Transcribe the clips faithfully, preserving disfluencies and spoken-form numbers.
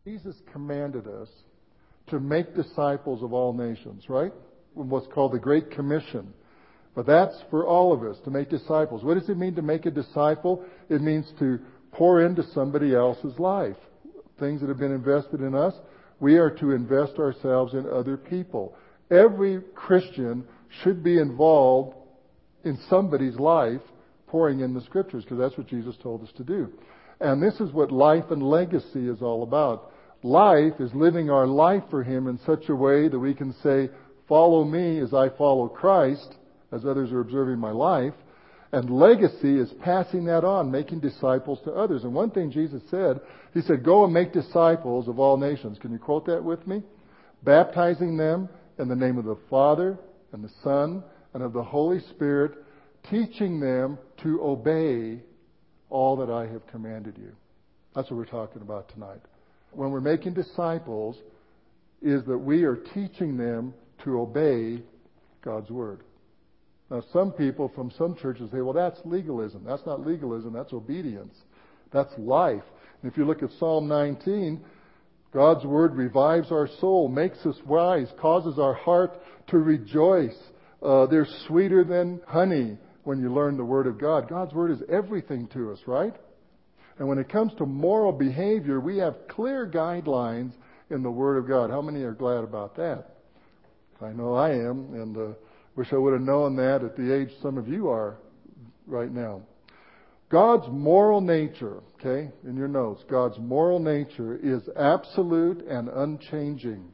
Jesus commanded us to make disciples of all nations, right? What's called the Great Commission. But that's for all of us, to make disciples. What does it mean to make a disciple? It means to pour into somebody else's life. Things that have been invested in us, we are to invest ourselves in other people. Every Christian should be involved in somebody's life, pouring in the Scriptures, because that's what Jesus told us to do. And this is what life and legacy is all about. Life is living our life for Him in such a way that we can say, follow me as I follow Christ, as others are observing my life. And legacy is passing that on, making disciples to others. And one thing Jesus said, He said, go and make disciples of all nations. Can you quote that with me? Baptizing them in the name of the Father and the Son and of the Holy Spirit, teaching them to obey all that I have commanded you. That's what we're talking about tonight. When we're making disciples, is that we are teaching them to obey God's Word. Now, some people from some churches say, well, that's legalism. That's not legalism, that's obedience. That's life. And if you look at Psalm nineteen, God's Word revives our soul, makes us wise, causes our heart to rejoice. Uh, they're sweeter than honey when you learn the Word of God. God's Word is everything to us, right? And when it comes to moral behavior, we have clear guidelines in the Word of God. How many are glad about that? I know I am, and uh, wish I would have known that at the age some of you are right now. God's moral nature, okay, in your notes, God's moral nature is absolute and unchanging.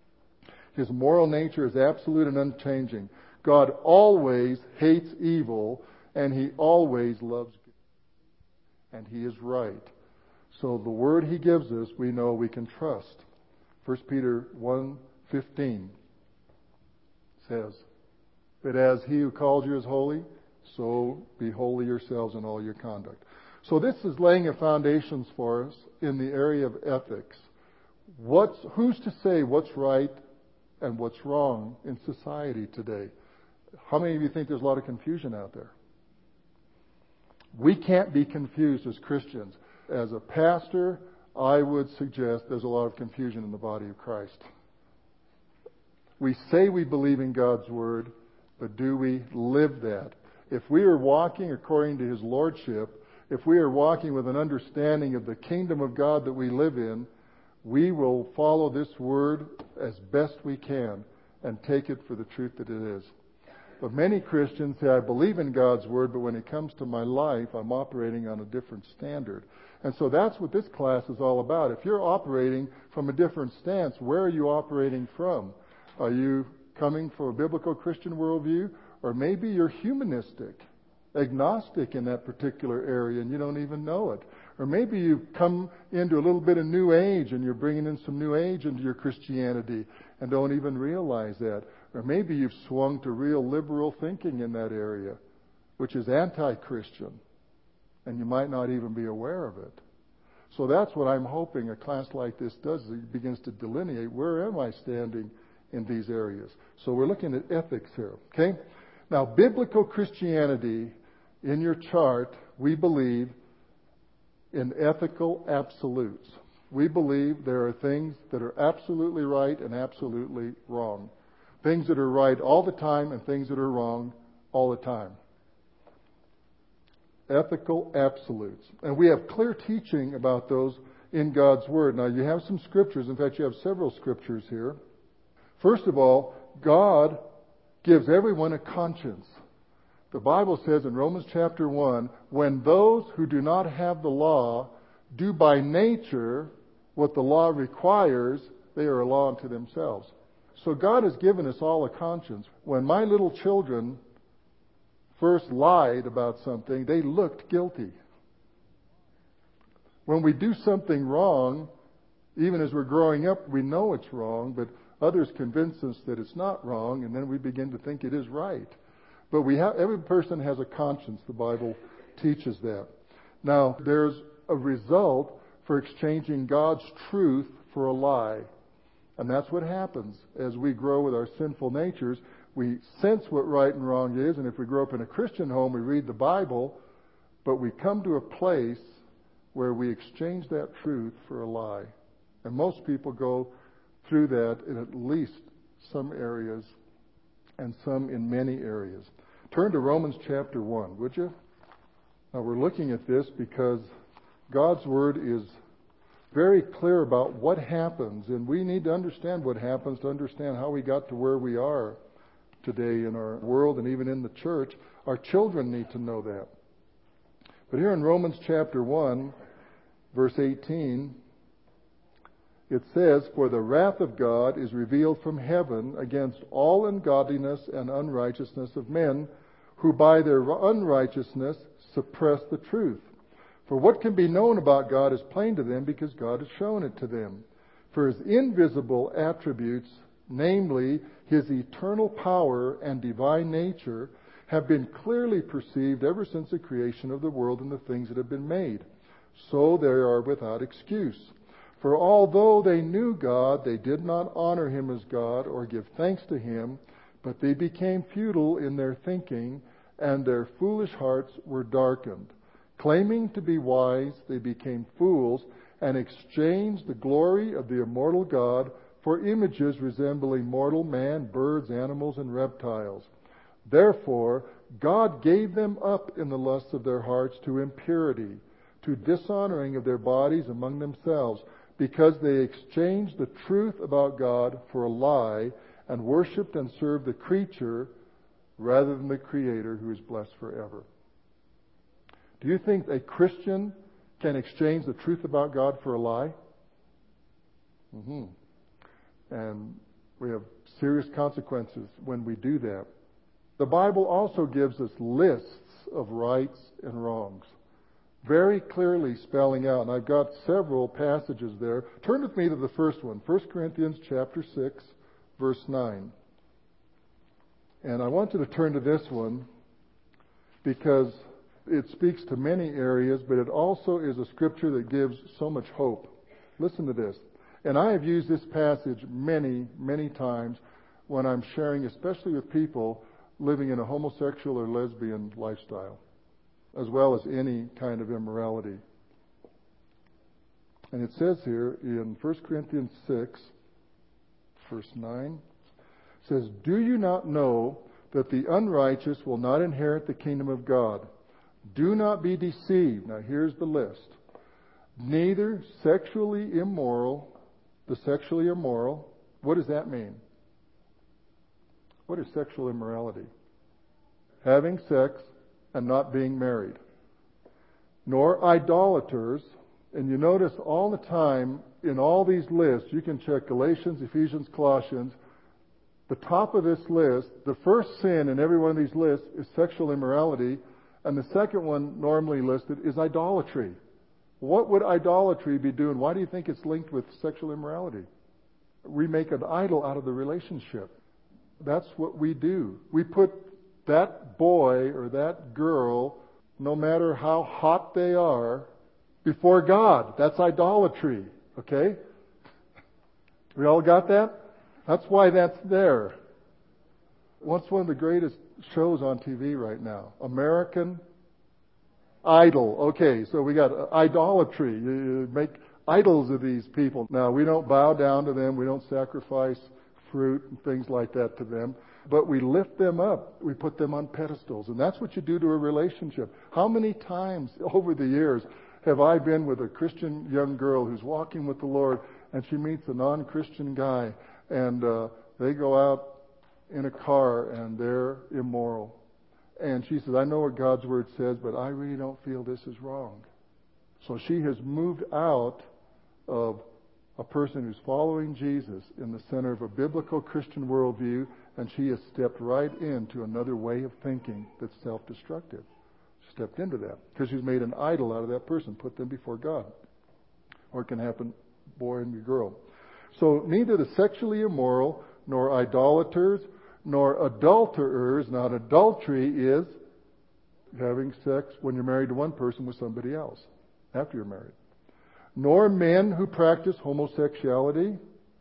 His moral nature is absolute and unchanging. God always hates evil, and He always loves good. And He is right. So the word He gives us, we know we can trust. First Peter one fifteen says, but as He who called you is holy, so be holy yourselves in all your conduct. So this is laying a foundations for us in the area of ethics. What's, who's to say what's right and what's wrong in society today? How many of you think there's a lot of confusion out there? We can't be confused as Christians. As a pastor, I would suggest there's a lot of confusion in the body of Christ. We say we believe in God's Word, but do we live that? If we are walking according to His Lordship, if we are walking with an understanding of the kingdom of God that we live in, we will follow this Word as best we can and take it for the truth that it is. But many Christians say, I believe in God's Word, but when it comes to my life, I'm operating on a different standard. And so that's what this class is all about. If you're operating from a different stance, where are you operating from? Are you coming from a biblical Christian worldview? Or maybe you're humanistic, agnostic in that particular area and you don't even know it. Or maybe you've come into a little bit of New Age and you're bringing in some New Age into your Christianity and don't even realize that. Or maybe you've swung to real liberal thinking in that area, which is anti-Christian, and you might not even be aware of it. So that's what I'm hoping a class like this does. It begins to delineate where am I standing in these areas. So we're looking at ethics here, okay? Now, biblical Christianity, in your chart, we believe in ethical absolutes. We believe there are things that are absolutely right and absolutely wrong. Things that are right all the time and things that are wrong all the time. Ethical absolutes. And we have clear teaching about those in God's Word. Now, you have some scriptures. In fact, you have several scriptures here. First of all, God gives everyone a conscience. The Bible says in Romans chapter one, when those who do not have the law do by nature what the law requires, they are a law unto themselves. So God has given us all a conscience. When my little children first lied about something, they looked guilty. When we do something wrong, even as we're growing up, we know it's wrong, but others convince us that it's not wrong, and then we begin to think it is right. But we have, every person has a conscience. The Bible teaches that. Now, there's a result for exchanging God's truth for a lie. And that's what happens as we grow with our sinful natures. We sense what right and wrong is, and if we grow up in a Christian home, we read the Bible, but we come to a place where we exchange that truth for a lie. And most people go through that in at least some areas and some in many areas. Turn to Romans chapter one, would you? Now we're looking at this because God's Word is very clear about what happens, and we need to understand what happens to understand how we got to where we are today in our world and even in the church. Our children need to know that. But here in Romans chapter one, verse eighteen, it says, "For the wrath of God is revealed from heaven against all ungodliness and unrighteousness of men, who by their unrighteousness suppress the truth. For what can be known about God is plain to them, because God has shown it to them. For His invisible attributes, namely His eternal power and divine nature, have been clearly perceived ever since the creation of the world and the things that have been made. So they are without excuse. For although they knew God, they did not honor Him as God or give thanks to Him, but they became futile in their thinking, and their foolish hearts were darkened. Claiming to be wise, they became fools and exchanged the glory of the immortal God for images resembling mortal man, birds, animals, and reptiles. Therefore, God gave them up in the lusts of their hearts to impurity, to dishonoring of their bodies among themselves, because they exchanged the truth about God for a lie, and worshipped and served the creature rather than the Creator, who is blessed forever." Do you think a Christian can exchange the truth about God for a lie? Mm-hmm. And we have serious consequences when we do that. The Bible also gives us lists of rights and wrongs, very clearly spelling out. And I've got several passages there. Turn with me to the first one, First Corinthians chapter six, verse nine. And I want you to turn to this one because it speaks to many areas, but it also is a scripture that gives so much hope. Listen to this. And I have used this passage many, many times when I'm sharing, especially with people living in a homosexual or lesbian lifestyle, as well as any kind of immorality. And it says here in First Corinthians six, verse nine, it says, "Do you not know that the unrighteous will not inherit the kingdom of God? Do not be deceived." Now here's the list. "Neither sexually immoral," the sexually immoral, what does that mean? What is sexual immorality? Having sex and not being married. "Nor idolaters," and you notice all the time in all these lists, you can check Galatians, Ephesians, Colossians, the top of this list, the first sin in every one of these lists is sexual immorality, and the second one normally listed is idolatry. What would idolatry be doing? Why do you think it's linked with sexual immorality? We make an idol out of the relationship. That's what we do. We put that boy or that girl, no matter how hot they are, before God. That's idolatry. Okay? We all got that? That's why that's there. What's one of the greatest shows on T V right now? American Idol. Okay, so we got idolatry. You make idols of these people. Now, we don't bow down to them. We don't sacrifice fruit and things like that to them. But we lift them up. We put them on pedestals. And that's what you do to a relationship. How many times over the years have I been with a Christian young girl who's walking with the Lord, and she meets a non-Christian guy, and uh, they go out in a car and they're immoral. And she says, "I know what God's Word says, but I really don't feel this is wrong." So she has moved out of a person who's following Jesus in the center of a biblical Christian worldview, and she has stepped right into another way of thinking that's self-destructive. Stepped into that because she's made an idol out of that person, put them before God. Or it can happen, boy and girl. So neither the sexually immoral, nor idolaters, nor adulterers. Now, adultery is having sex when you're married to one person with somebody else after you're married. Nor men who practice homosexuality,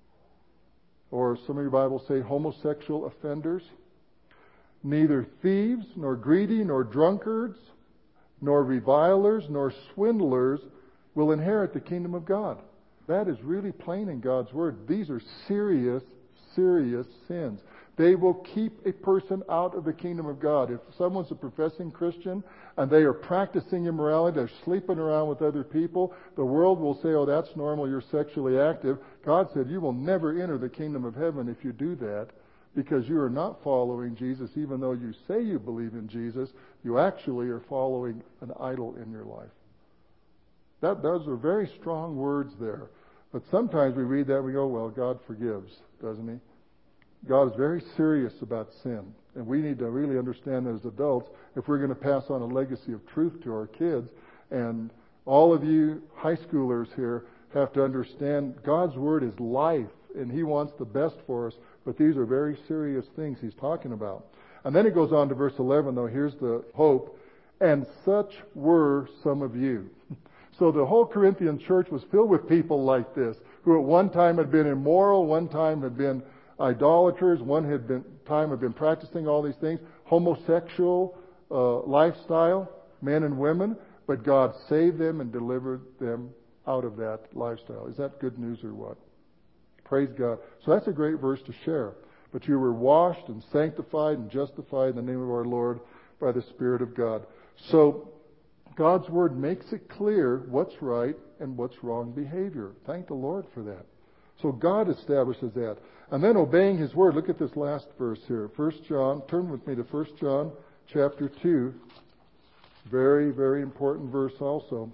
or some of your Bibles say homosexual offenders. Neither thieves, nor greedy, nor drunkards, nor revilers, nor swindlers will inherit the kingdom of God. That is really plain in God's Word. These are serious, serious sins. They will keep a person out of the kingdom of God. If someone's a professing Christian and they are practicing immorality, they're sleeping around with other people, the world will say, oh, that's normal, you're sexually active. God said, you will never enter the kingdom of heaven if you do that, because you are not following Jesus. Even though you say you believe in Jesus, you actually are following an idol in your life. That, those are very strong words there. But sometimes we read that and we go, well, God forgives, doesn't He? God is very serious about sin. And we need to really understand that as adults, if we're going to pass on a legacy of truth to our kids. And all of you high schoolers here have to understand God's Word is life, and He wants the best for us. But these are very serious things He's talking about. And then it goes on to verse eleven, though. Here's the hope. And such were some of you. So the whole Corinthian church was filled with people like this, who at one time had been immoral, one time had been idolaters, one had been time had been practicing all these things, homosexual uh, lifestyle, men and women, but God saved them and delivered them out of that lifestyle. Is that good news or what? Praise God. So that's a great verse to share. But you were washed and sanctified and justified in the name of our Lord by the Spirit of God. So God's Word makes it clear what's right and what's wrong behavior. Thank the Lord for that. So God establishes that. And then obeying His Word. Look at this last verse here. First John, turn with me to First John chapter two. Very, very important verse also.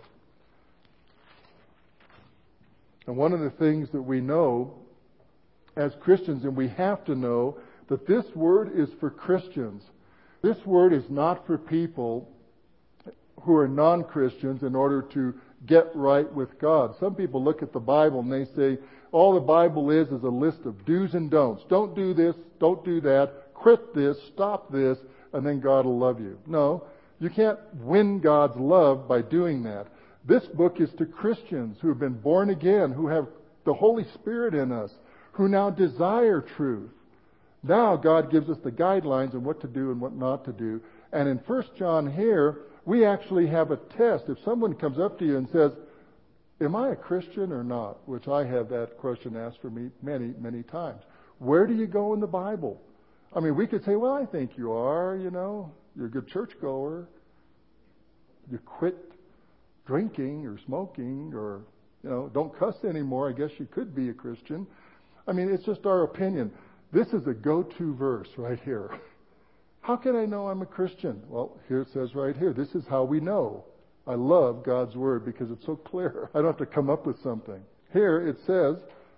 And one of the things that we know as Christians, and we have to know, that this Word is for Christians. This Word is not for people who are non-Christians in order to get right with God. Some people look at the Bible and they say, all the Bible is is a list of do's and don'ts. Don't do this, don't do that, quit this, stop this, and then God will love you. No, you can't win God's love by doing that. This book is to Christians who have been born again, who have the Holy Spirit in us, who now desire truth. Now God gives us the guidelines on what to do and what not to do. And in First John here, we actually have a test. If someone comes up to you and says, am I a Christian or not? Which I have that question asked for me many, many times. Where do you go in the Bible? I mean, we could say, well, I think you are, you know. You're a good churchgoer. You quit drinking or smoking or, you know, don't cuss anymore. I guess you could be a Christian. I mean, it's just our opinion. This is a go-to verse right here. How can I know I'm a Christian? Well, here it says right here. This is how we know. I love God's Word because it's so clear. I don't have to come up with something. Here it says,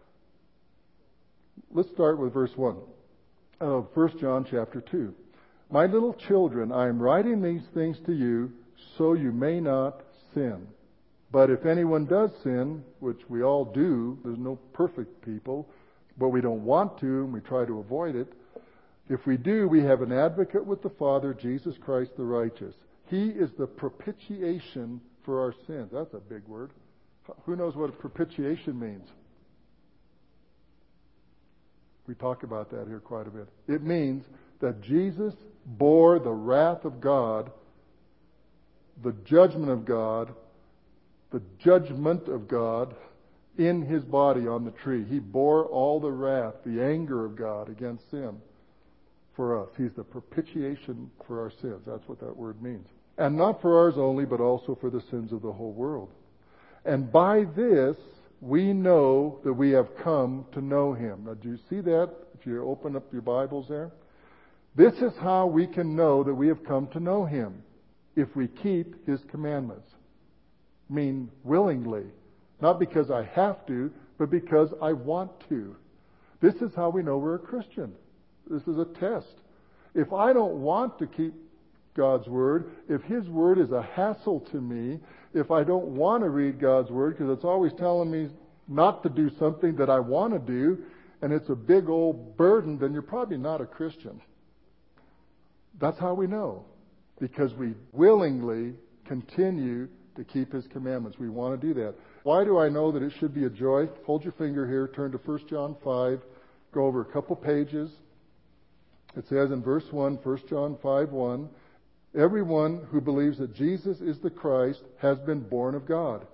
let's start with verse one of First John chapter two. My little children, I am writing these things to you so you may not sin. But if anyone does sin, which we all do, there's no perfect people, but we don't want to and we try to avoid it. If we do, we have an advocate with the Father, Jesus Christ the righteous. He is the propitiation for our sins. That's a big word. Who knows what propitiation means? We talk about that here quite a bit. It means that Jesus bore the wrath of God, the judgment of God, the judgment of God in His body on the tree. He bore all the wrath, the anger of God against sin for us. He's the propitiation for our sins. That's what that word means. And not for ours only, but also for the sins of the whole world. And by this, we know that we have come to know Him. Now, do you see that? If you open up your Bibles there. This is how we can know that we have come to know Him. If we keep His commandments. Mean willingly. Not because I have to, but because I want to. This is how we know we're a Christian. This is a test. If I don't want to keep God's Word, if His Word is a hassle to me, if I don't want to read God's Word because it's always telling me not to do something that I want to do, and it's a big old burden, then you're probably not a Christian. That's how we know. Because we willingly continue to keep His commandments. We want to do that. Why do I know that it should be a joy? Hold your finger here. Turn to First John five. Go over a couple pages. It says in verse one, First John five one, everyone who believes that Jesus is the Christ has been born of God.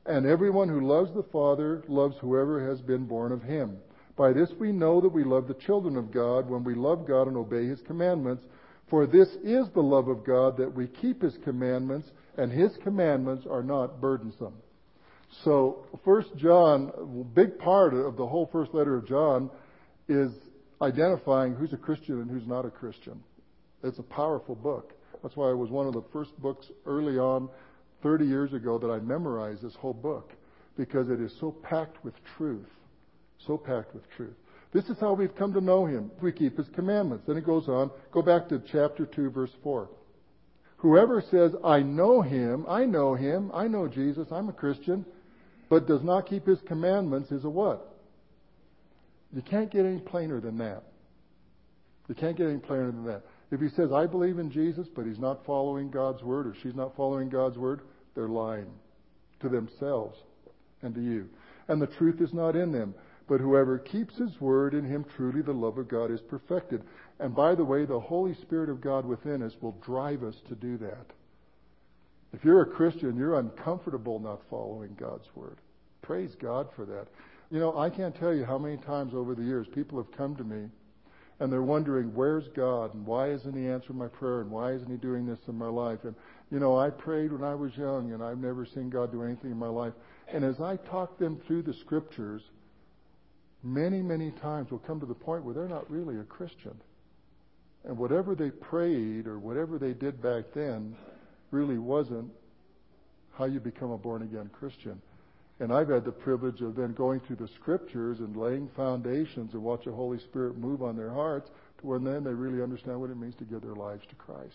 And everyone who loves the Father loves whoever has been born of him. By this we know that we love the children of God, when we love God and obey his commandments. For this is the love of God, that we keep his commandments, and his commandments are not burdensome. So, First John, a big part of the whole first letter of John is identifying who's a Christian and who's not a Christian. It's a powerful book. That's why it was one of the first books early on, thirty years ago, that I memorized this whole book, because it is so packed with truth. So packed with truth. This is how we've come to know him. We keep his commandments. Then it goes on. Go back to chapter two, verse four. Whoever says, I know him, I know him, I know Jesus, I'm a Christian, but does not keep his commandments is a what? You can't get any plainer than that. You can't get any plainer than that. If he says, I believe in Jesus, but he's not following God's word, or she's not following God's word, they're lying to themselves and to you. And the truth is not in them. But whoever keeps his word, in him truly the love of God is perfected. And by the way, the Holy Spirit of God within us will drive us to do that. If you're a Christian, you're uncomfortable not following God's word. Praise God for that. You know, I can't tell you how many times over the years people have come to me and they're wondering, where's God? And why isn't he answering my prayer? And why isn't he doing this in my life? And, you know, I prayed when I was young and I've never seen God do anything in my life. And as I talk them through the scriptures, many, many times will come to the point where they're not really a Christian. And whatever they prayed or whatever they did back then really wasn't how you become a born-again Christian. And I've had the privilege of then going through the scriptures and laying foundations and watch the Holy Spirit move on their hearts to when then they really understand what it means to give their lives to Christ.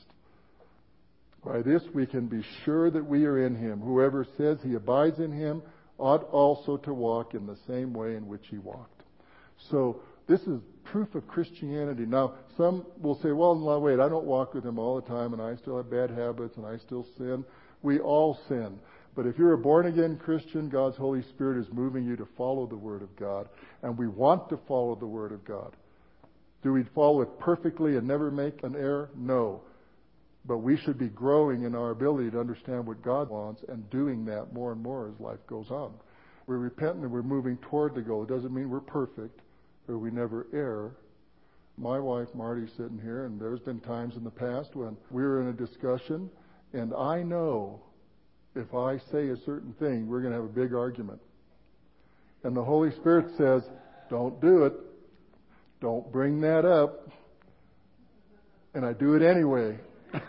By this we can be sure that we are in him. Whoever says he abides in him ought also to walk in the same way in which he walked. So this is proof of Christianity. Now, some will say, well, no, wait, I don't walk with him all the time, and I still have bad habits, and I still sin. We all sin. But if you're a born-again Christian, God's Holy Spirit is moving you to follow the Word of God, and we want to follow the Word of God. Do we follow it perfectly and never make an error? No. But we should be growing in our ability to understand what God wants and doing that more and more as life goes on. We're repentant and we're moving toward the goal. It doesn't mean we're perfect or we never err. My wife, Marty's sitting here, and there's been times in the past when we were in a discussion, and I know if I say a certain thing, we're going to have a big argument. And the Holy Spirit says, don't do it. Don't bring that up. And I do it anyway.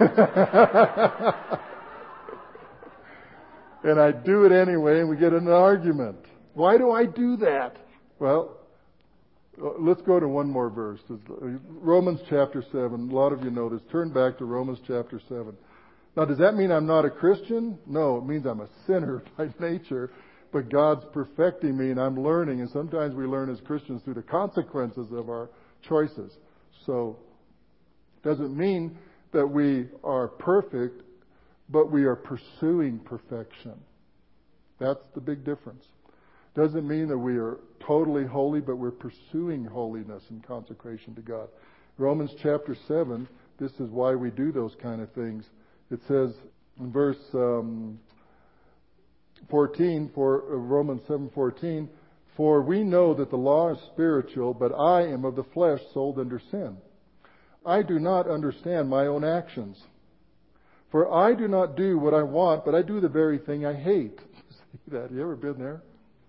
And I do it anyway, and we get in an argument. Why do I do that? Well, let's go to one more verse. Romans chapter seven. A lot of you know this. Turn back to Romans chapter seven. Now, does that mean I'm not a Christian? No, it means I'm a sinner by nature. But God's perfecting me, and I'm learning. And sometimes we learn as Christians through the consequences of our choices. So, it doesn't mean that we are perfect, but we are pursuing perfection. That's the big difference. Doesn't mean that we are totally holy, but we're pursuing holiness and consecration to God. Romans chapter seven, this is why we do those kind of things. It says in verse um, fourteen, for uh, Romans seven fourteen, for we know that the law is spiritual, but I am of the flesh, sold under sin. I do not understand my own actions. For I do not do what I want, but I do the very thing I hate. See that? You ever been there?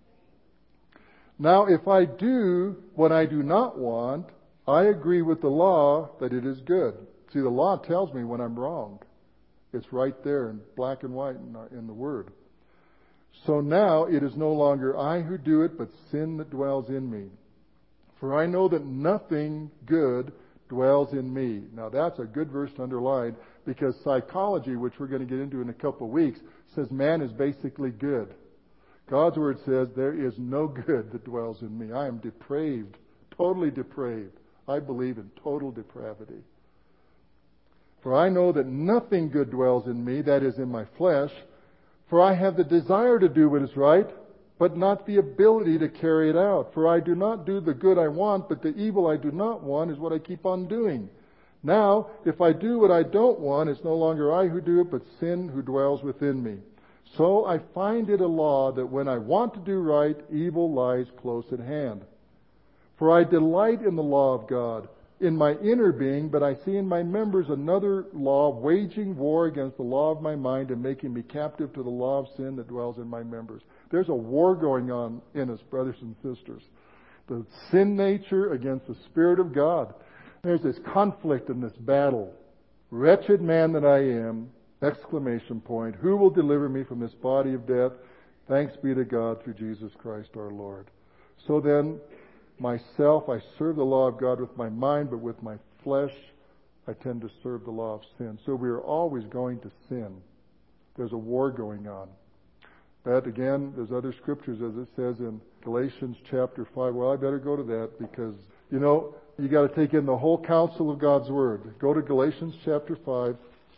Now, if I do what I do not want, I agree with the law that it is good. See, the law tells me when I'm wrong. It's right there in black and white in the Word. So now it is no longer I who do it, but sin that dwells in me. For I know that nothing good dwells in me. Now that's a good verse to underline, because psychology, which we're going to get into in a couple of weeks, says man is basically good. God's Word says there is no good that dwells in me. I am depraved, totally depraved. I believe in total depravity. For I know that nothing good dwells in me, that is in my flesh. For I have the desire to do what is right, but not the ability to carry it out. For I do not do the good I want, but the evil I do not want is what I keep on doing. Now, if I do what I don't want, it's no longer I who do it, but sin who dwells within me. So I find it a law that when I want to do right, evil lies close at hand. For I delight in the law of God in my inner being, but I see in my members another law waging war against the law of my mind and making me captive to the law of sin that dwells in my members. There's a war going on in us, brothers and sisters. The sin nature against the Spirit of God. There's this conflict and this battle. Wretched man that I am, exclamation point, who will deliver me from this body of death? Thanks be to God through Jesus Christ our Lord. So then, myself, I serve the law of God with my mind, but with my flesh, I tend to serve the law of sin. So we are always going to sin. There's a war going on. That, again, there's other scriptures, as it says in Galatians chapter five. Well, I better go to that because, you know, you got to take in the whole counsel of God's Word. Go to Galatians chapter five.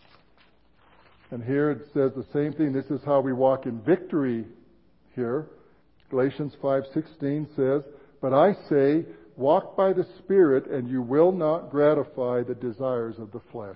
And here it says the same thing. This is how we walk in victory here. Galatians five sixteen says, but I say, walk by the Spirit, and you will not gratify the desires of the flesh.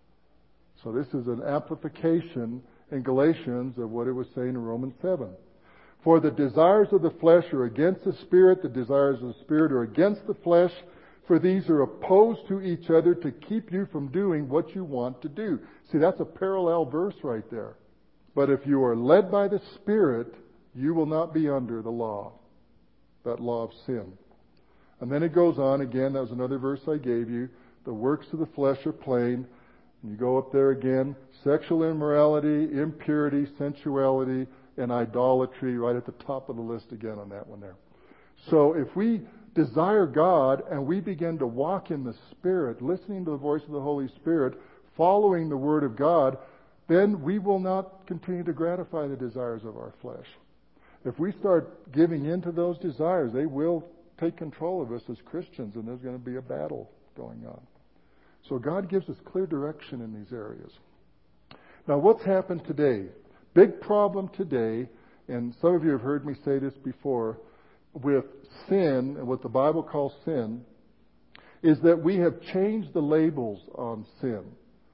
So this is an amplification in Galatians of what it was saying in Romans seven. For the desires of the flesh are against the Spirit, the desires of the Spirit are against the flesh, for these are opposed to each other to keep you from doing what you want to do. See, that's a parallel verse right there. But if you are led by the Spirit, you will not be under the law. That law of sin. And then it goes on again. That was another verse I gave you. The works of the flesh are plain. And you go up there again. Sexual immorality, impurity, sensuality, and idolatry. Right at the top of the list again on that one there. So if we desire God and we begin to walk in the Spirit, listening to the voice of the Holy Spirit, following the Word of God, then we will not continue to gratify the desires of our flesh. If we start giving in to those desires, they will take control of us as Christians, and there's going to be a battle going on. So God gives us clear direction in these areas. Now, what's happened today? Big problem today, and some of you have heard me say this before, with sin, and what the Bible calls sin, is that we have changed the labels on sin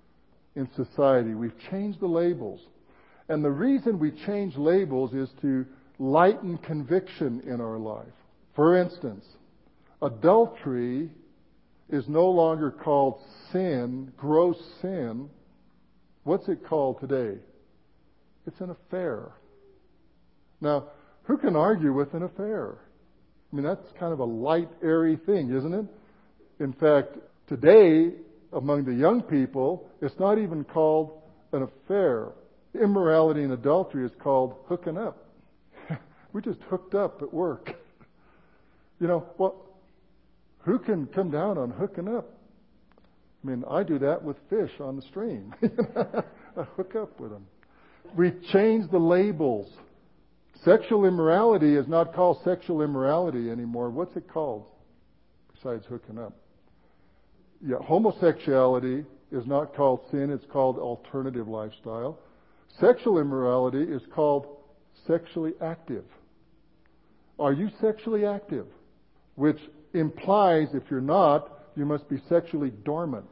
in society. We've changed the labels. And the reason we change labels is to lighten conviction in our life. For instance, adultery is no longer called sin, gross sin. What's it called today? It's an affair. Now, who can argue with an affair? I mean, that's kind of a light, airy thing, isn't it? In fact, today, among the young people, it's not even called an affair. Immorality and adultery is called hooking up. We just hooked up at work. You know, well, who can come down on hooking up? I mean, I do that with fish on the stream. I hook up with them. We've changed the labels. Sexual immorality is not called sexual immorality anymore. What's it called besides hooking up? Yeah, homosexuality is not called sin. It's called alternative lifestyle. Sexual immorality is called sexually active. Are you sexually active? Which implies, if you're not, you must be sexually dormant.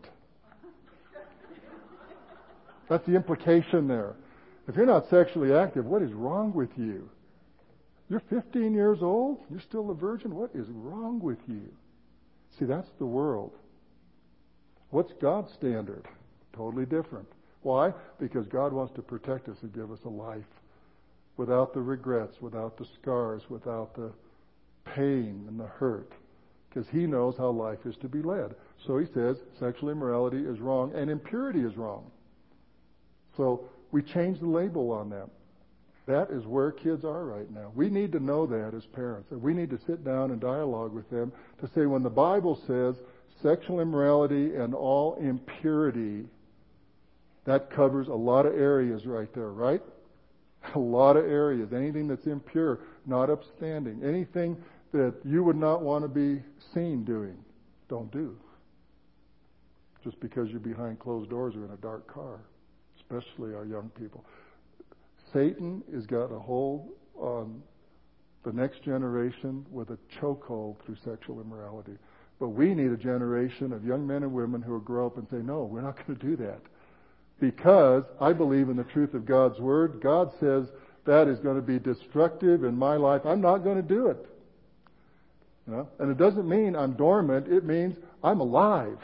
That's the implication there. If you're not sexually active, what is wrong with you? You're fifteen years old? You're still a virgin? What is wrong with you? See, that's the world. What's God's standard? Totally different. Why? Because God wants to protect us and give us a life without the regrets, without the scars, without the pain and the hurt. Because He knows how life is to be led. So He says sexual immorality is wrong and impurity is wrong. So we change the label on them. That is where kids are right now. We need to know that as parents. And we need to sit down and dialogue with them to say when the Bible says sexual immorality and all impurity, that covers a lot of areas right there, right? A lot of areas. Anything that's impure, not upstanding. Anything that you would not want to be seen doing, don't do. Just because you're behind closed doors or in a dark car, especially our young people. Satan has got a hold on the next generation with a chokehold through sexual immorality. But we need a generation of young men and women who will grow up and say, no, we're not going to do that. because I believe in the truth of God's Word. God says that is going to be destructive in my life. I'm not going to do it. You know? And it doesn't mean I'm dormant. It means I'm alive.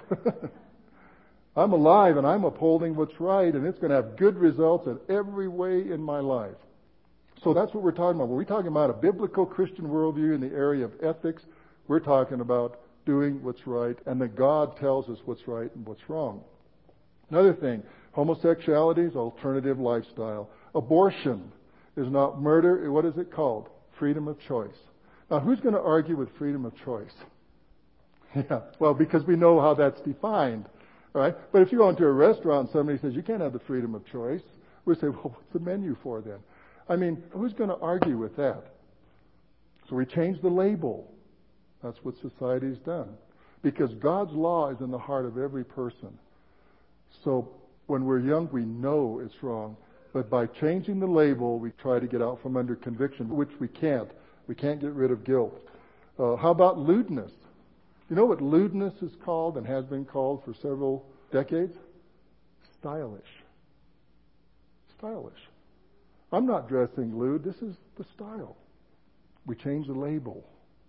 I'm alive and I'm upholding what's right, and it's going to have good results in every way in my life. So that's what we're talking about. When we're talking about a biblical Christian worldview in the area of ethics, we're talking about doing what's right, and that God tells us what's right and what's wrong. Another thing, homosexuality is alternative lifestyle. Abortion is not murder. What is it called? Freedom of choice. Now, who's going to argue with freedom of choice? Yeah, well, because we know how that's defined. All right? But if you go into a restaurant and somebody says you can't have the freedom of choice, we say, well, what's the menu for then? I mean, who's going to argue with that? So we change the label. That's what society's done. Because God's law is in the heart of every person. So when we're young, we know it's wrong. But by changing the label, we try to get out from under conviction, which we can't. We can't get rid of guilt. Uh, how about lewdness? You know what lewdness is called and has been called for several decades? Stylish. Stylish. I'm not dressing lewd. This is the style. We change the label.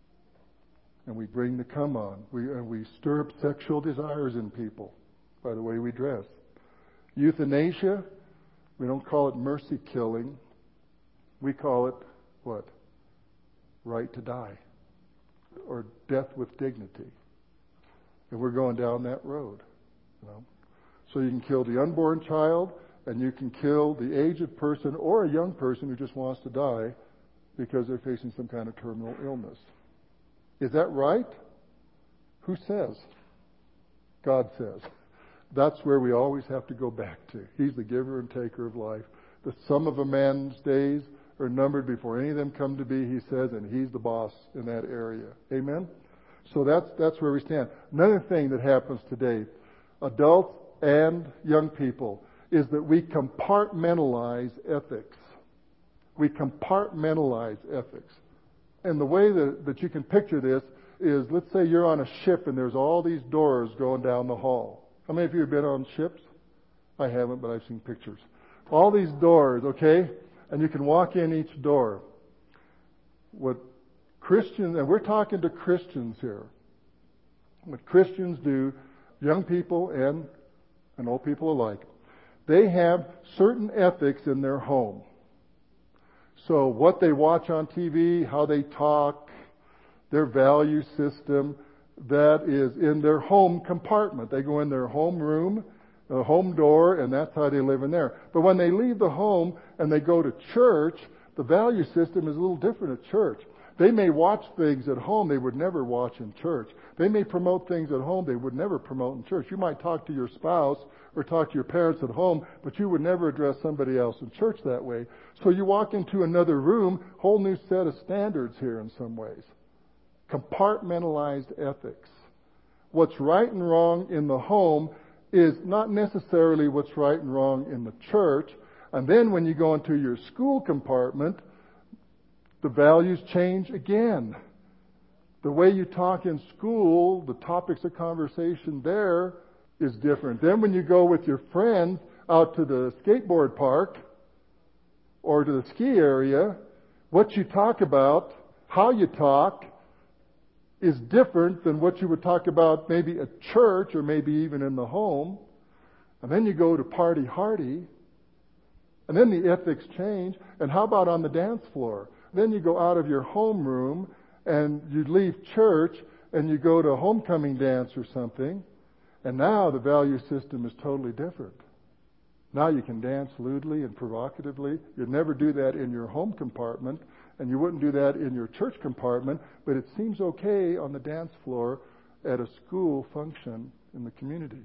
And we bring the come on. We, and we stir up sexual desires in people by the way we dress. Euthanasia, we don't call it mercy killing. We call it, what? Right to die. Or death with dignity. And we're going down that road. You know? So you can kill the unborn child, and you can kill the aged person or a young person who just wants to die because they're facing some kind of terminal illness. Is that right? Who says? God says. That's where we always have to go back to. He's the giver and taker of life. The sum of a man's days are numbered before any of them come to be, he says, and he's the boss in that area. Amen? So that's that's where we stand. Another thing that happens today, adults and young people, is that we compartmentalize ethics. We compartmentalize ethics. And the way that, that you can picture this is, let's say you're on a ship and there's all these doors going down the hall. How many of you have been on ships? I haven't, but I've seen pictures. All these doors, okay? And you can walk in each door. What Christians, and we're talking to Christians here. What Christians do, young people and, and old people alike, they have certain ethics in their home. So what they watch on T V, how they talk, their value system, that is in their home compartment. They go in their home room, a home door, and that's how they live in there. But when they leave the home and they go to church, the value system is a little different at church. They may watch things at home they would never watch in church. They may promote things at home they would never promote in church. You might talk to your spouse or talk to your parents at home, but you would never address somebody else in church that way. So you walk into another room, whole new set of standards here in some ways. Compartmentalized ethics. What's right and wrong in the home is not necessarily what's right and wrong in the church. And then when you go into your school compartment, the values change again. The way you talk in school, the topics of conversation there is different. Then when you go with your friends out to the skateboard park or to the ski area, what you talk about, how you talk, is different than what you would talk about maybe at church or maybe even in the home. And then you go to party hardy, and then the ethics change. And how about on the dance floor? Then you go out of your homeroom and you leave church and you go to a homecoming dance or something, and now the value system is totally different. Now you can dance lewdly and provocatively. You'd never do that in your home compartment, and you wouldn't do that in your church compartment, but it seems okay on the dance floor at a school function in the community.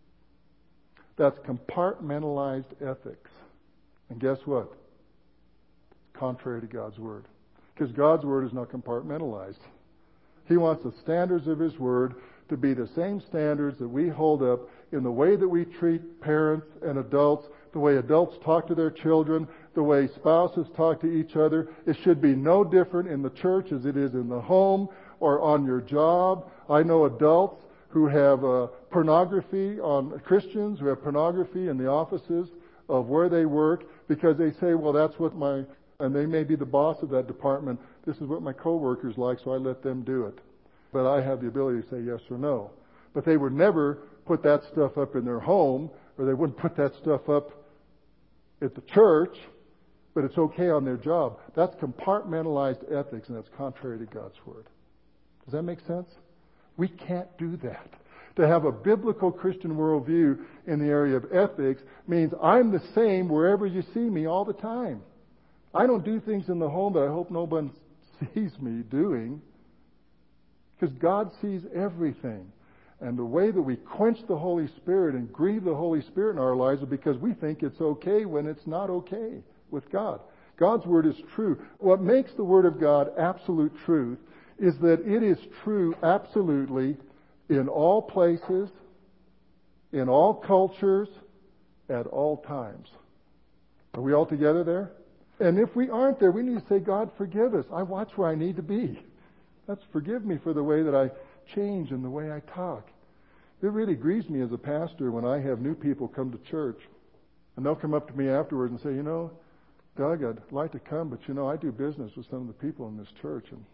That's compartmentalized ethics. And guess what? Contrary to God's Word. Because God's Word is not compartmentalized. He wants the standards of His Word to be the same standards that we hold up in the way that we treat parents and adults, the way adults talk to their children, the way spouses talk to each other. It should be no different in the church as it is in the home or on your job. I know adults who have uh, pornography on Christians, who have pornography in the offices of where they work, because they say, well, that's what my, and they may be the boss of that department, this is what my coworkers like, so I let them do it. But I have the ability to say yes or no. But they would never put that stuff up in their home, or they wouldn't put that stuff up at the church, but it's okay on their job. That's compartmentalized ethics, and that's contrary to God's Word. Does that make sense? We can't do that. To have a biblical Christian worldview in the area of ethics means I'm the same wherever you see me all the time. I don't do things in the home that I hope no one sees me doing, because God sees everything. And the way that we quench the Holy Spirit and grieve the Holy Spirit in our lives is because we think it's okay when it's not okay with God. God's Word is true. What makes the Word of God absolute truth is that it is true absolutely in all places, in all cultures, at all times. Are we all together there? And if we aren't there, we need to say, God, forgive us. I watch where I need to be. That's forgive me for the way that I change and the way I talk. It really grieves me as a pastor when I have new people come to church, and they'll come up to me afterwards and say, you know, Doug, I'd like to come, but you know, I do business with some of the people in this church, and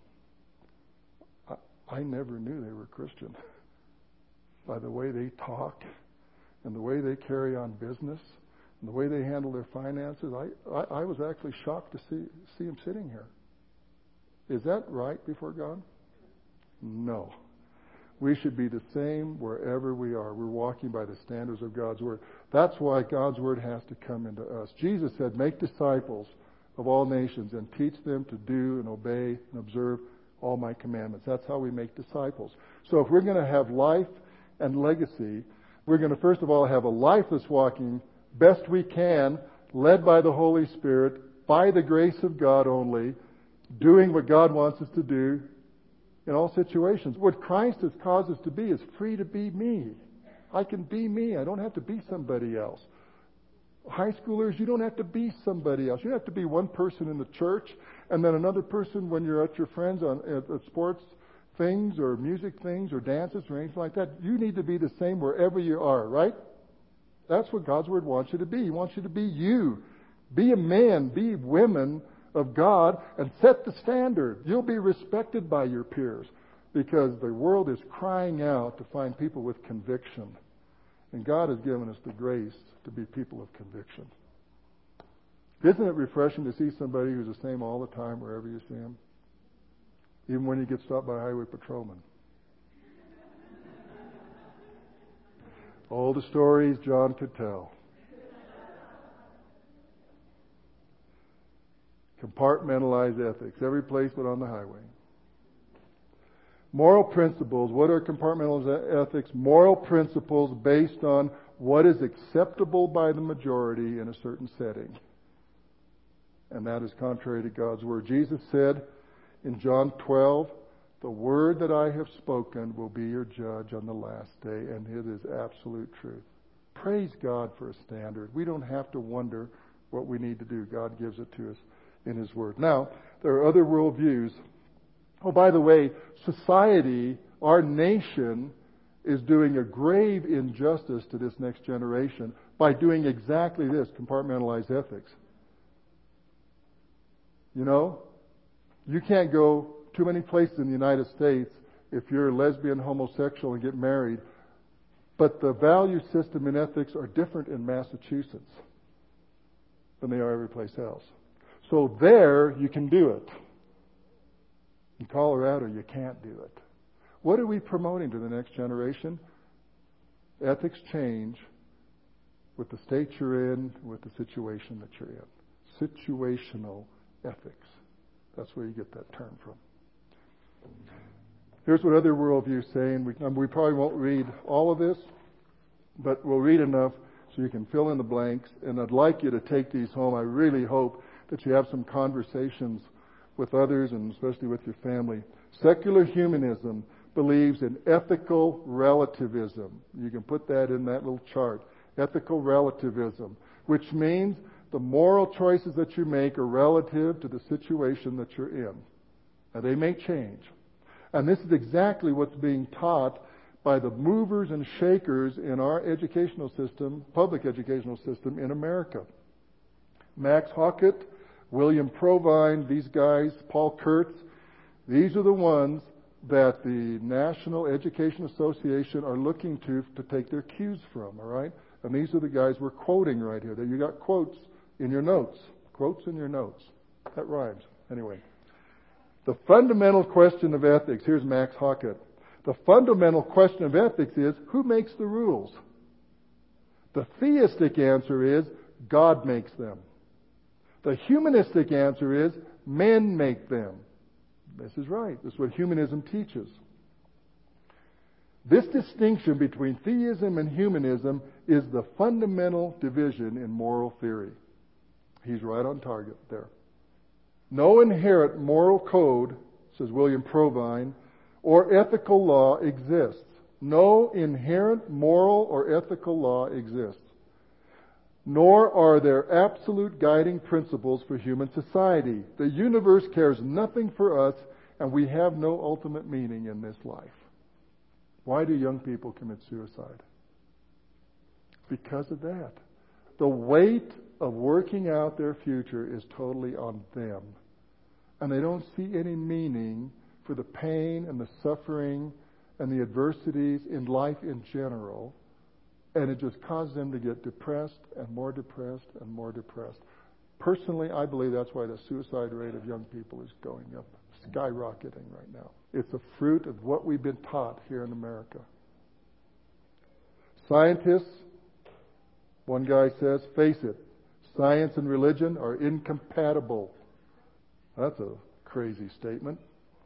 I, I never knew they were Christian. By the way they talk and the way they carry on business and the way they handle their finances, I, I, I was actually shocked to see see them sitting here. Is that right before God? No. We should be the same wherever we are. We're walking by the standards of God's Word. That's why God's Word has to come into us. Jesus said, make disciples of all nations and teach them to do and obey and observe all my commandments. That's how we make disciples. So if we're going to have life and legacy, we're going to first of all have a life that's walking best we can, led by the Holy Spirit, by the grace of God only, doing what God wants us to do in all situations. What Christ has caused us to be is free to be me. I can be me. I don't have to be somebody else. High schoolers, you don't have to be somebody else. You don't have to be one person in the church and then another person when you're at your friends on at, at sports things or music things or dances or anything like that. You need to be the same wherever you are, right? That's what God's Word wants you to be. He wants you to be you. Be a man, be women of God, and set the standard. You'll be respected by your peers because the world is crying out to find people with conviction. And God has given us the grace to be people of conviction. Isn't it refreshing to see somebody who's the same all the time wherever you see him? Even when you get stopped by a highway patrolman. All the stories John could tell. Compartmentalized ethics, every place but on the highway. Moral principles. What are compartmentalized ethics? Moral principles based on what is acceptable by the majority in a certain setting. And that is contrary to God's Word. Jesus said in John twelve, the word that I have spoken will be your judge on the last day, and it is absolute truth. Praise God for a standard. We don't have to wonder what we need to do. God gives it to us in His Word. Now, there are other worldviews. Oh, by the way, society, our nation, is doing a grave injustice to this next generation by doing exactly this, compartmentalized ethics. You know, you can't go too many places in the United States if you're lesbian, homosexual, and get married. But the value system and ethics are different in Massachusetts than they are every place else. So there, you can do it. In Colorado, you can't do it. What are we promoting to the next generation? Ethics change with the state you're in, with the situation that you're in. Situational ethics. That's where you get that term from. Here's what other worldviews say, and we, we probably won't read all of this, but we'll read enough so you can fill in the blanks. And I'd like you to take these home. I really hope that you have some conversations with others and especially with your family. Secular humanism believes in ethical relativism. You can put that in that little chart. Ethical relativism, which means the moral choices that you make are relative to the situation that you're in. Now, they may change. And this is exactly what's being taught by the movers and shakers in our educational system, public educational system in America. Max Hawkett, William Provine, these guys, Paul Kurtz, these are the ones that the National Education Association are looking to to take their cues from, all right? And these are the guys we're quoting right here. You got quotes in your notes. Quotes in your notes. That rhymes. Anyway. The fundamental question of ethics, here's Max Hawkett. The fundamental question of ethics is, who makes the rules? The theistic answer is, God makes them. The humanistic answer is, men make them. This is right. This is what humanism teaches. This distinction between theism and humanism is the fundamental division in moral theory. He's right on target there. No inherent moral code, says William Provine, or ethical law exists. No inherent moral or ethical law exists. Nor are there absolute guiding principles for human society. The universe cares nothing for us, and we have no ultimate meaning in this life. Why do young people commit suicide? Because of that. The weight of working out their future is totally on them. And they don't see any meaning for the pain and the suffering and the adversities in life in general. And it just causes them to get depressed and more depressed and more depressed. Personally, I believe that's why the suicide rate of young people is going up, skyrocketing right now. It's a fruit of what we've been taught here in America. Scientists, one guy says, face it, science and religion are incompatible. That's a crazy statement.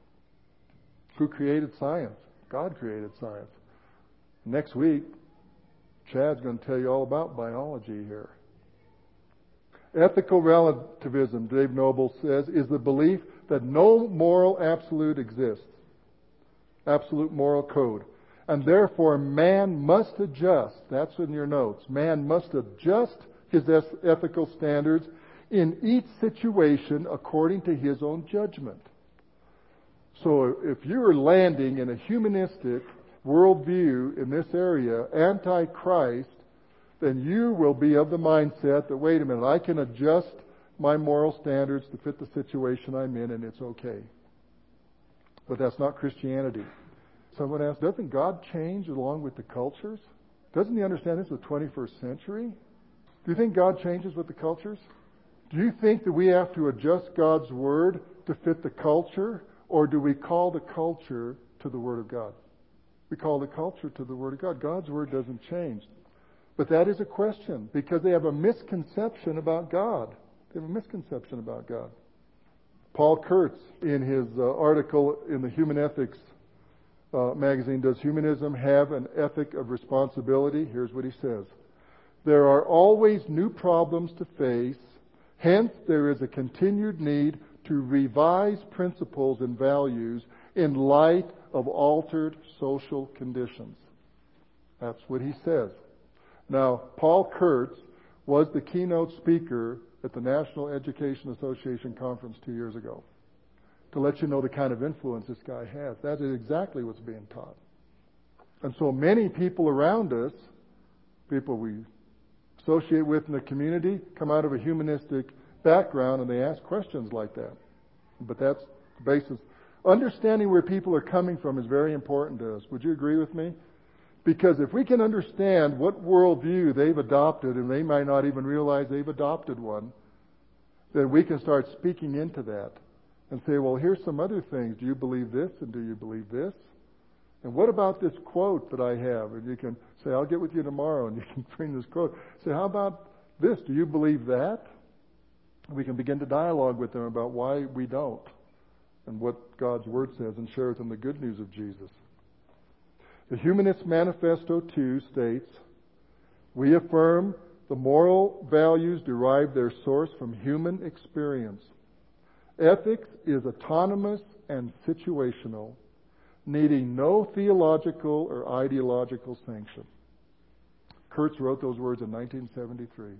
Who created science? God created science. Next week, Chad's going to tell you all about biology here. Ethical relativism, Dave Noble says, is the belief that no moral absolute exists, absolute moral code. And therefore, man must adjust, that's in your notes, man must adjust his ethical standards in each situation according to his own judgment. So if you're landing in a humanistic worldview in this area, anti-Christ, then you will be of the mindset that, wait a minute, I can adjust my moral standards to fit the situation I'm in and it's okay. But that's not Christianity. Someone asked, doesn't God change along with the cultures? Doesn't he understand this is the twenty-first century? Do you think God changes with the cultures? Do you think that we have to adjust God's Word to fit the culture? Or do we call the culture to the Word of God? We call the culture to the Word of God. God's Word doesn't change. But that is a question because they have a misconception about God. They have a misconception about God. Paul Kurtz, in his uh, article in the Human Ethics uh, magazine, Does Humanism Have an Ethic of Responsibility? Here's what he says. There are always new problems to face. Hence, there is a continued need to revise principles and values in light of altered social conditions. That's what he says. Now, Paul Kurtz was the keynote speaker at the National Education Association conference two years ago. To let you know the kind of influence this guy has. That is exactly what's being taught. And so many people around us, people we associate with in the community, come out of a humanistic background and they ask questions like that. But that's the basis. Understanding where people are coming from is very important to us. Would you agree with me? Because if we can understand what worldview they've adopted, and they might not even realize they've adopted one, then we can start speaking into that and say, well, here's some other things. Do you believe this and do you believe this? And what about this quote that I have? And you can say, I'll get with you tomorrow, and you can bring this quote. Say, how about this? Do you believe that? We can begin to dialogue with them about why we don't and what God's Word says and share with them the good news of Jesus. The Humanist Manifesto two states, we affirm the moral values derive their source from human experience. Ethics is autonomous and situational, needing no theological or ideological sanction. Kurtz wrote those words in nineteen seventy-three.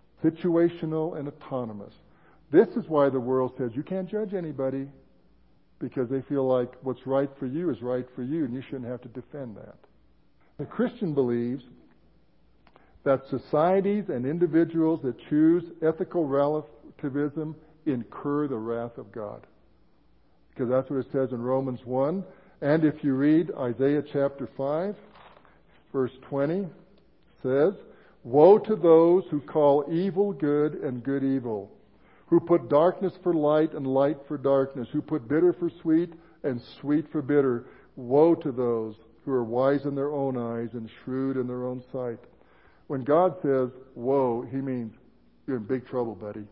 Situational and autonomous. This is why the world says you can't judge anybody. because they feel like what's right for you is right for you, and you shouldn't have to defend that. The Christian believes that societies and individuals that choose ethical relativism incur the wrath of God. Because that's what it says in Romans one. And if you read Isaiah chapter five, verse twenty, it says, "Woe to those who call evil good and good evil, who put darkness for light and light for darkness, who put bitter for sweet and sweet for bitter. Woe to those who are wise in their own eyes and shrewd in their own sight." When God says, woe, He means you're in big trouble, buddy.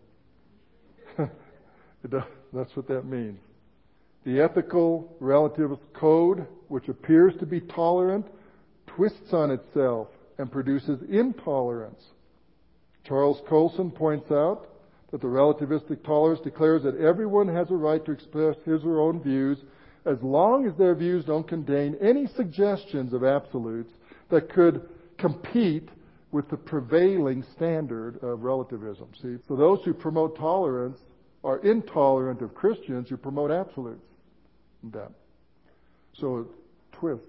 That's what that means. The ethical relativist code, which appears to be tolerant, twists on itself and produces intolerance. Charles Colson points out that the relativistic tolerance declares that everyone has a right to express his or her own views as long as their views don't contain any suggestions of absolutes that could compete with the prevailing standard of relativism. See, so those who promote tolerance are intolerant of Christians who promote absolutes. That. So it twists.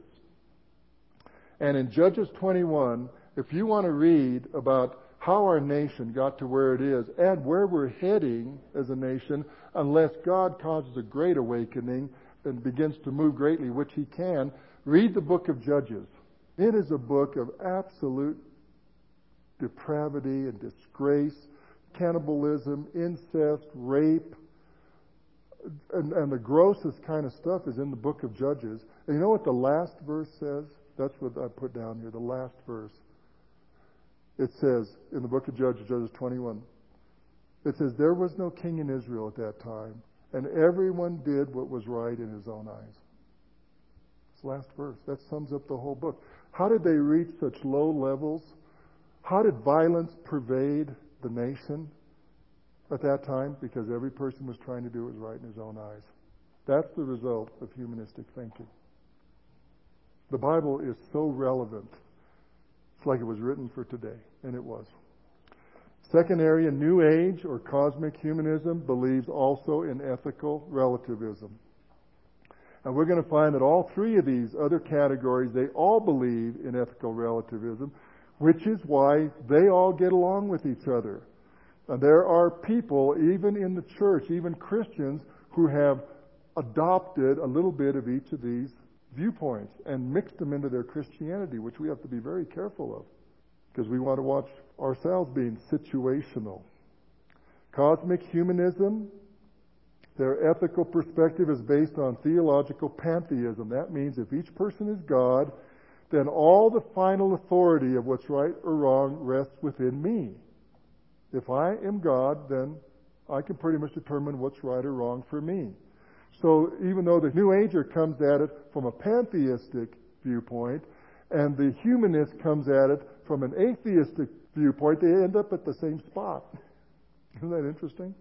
And in Judges twenty-one, if you want to read about how our nation got to where it is and where we're heading as a nation, unless God causes a great awakening and begins to move greatly, which He can, read the book of Judges. It is a book of absolute depravity and disgrace, cannibalism, incest, rape, and, and the grossest kind of stuff is in the book of Judges. And you know what the last verse says? That's what I put down here, the last verse. It says, in the book of Judges, Judges twenty-one, it says, "There was no king in Israel at that time, and everyone did what was right in his own eyes." It's the last verse. That sums up the whole book. How did they reach such low levels? How did violence pervade the nation at that time? Because every person was trying to do what was right in his own eyes. That's the result of humanistic thinking. The Bible is so relevant. It's like it was written for today, and it was. Second area, New Age or cosmic humanism believes also in ethical relativism. And we're going to find that all three of these other categories, they all believe in ethical relativism, which is why they all get along with each other. And there are people, even in the church, even Christians, who have adopted a little bit of each of these viewpoints and mixed them into their Christianity, which we have to be very careful of, because we want to watch ourselves being situational. Cosmic humanism, their ethical perspective is based on theological pantheism. That means if each person is God, then all the final authority of what's right or wrong rests within me. If I am God, then I can pretty much determine what's right or wrong for me. So even though the New Ager comes at it from a pantheistic viewpoint, and the humanist comes at it from an atheistic viewpoint, they end up at the same spot. Isn't that interesting?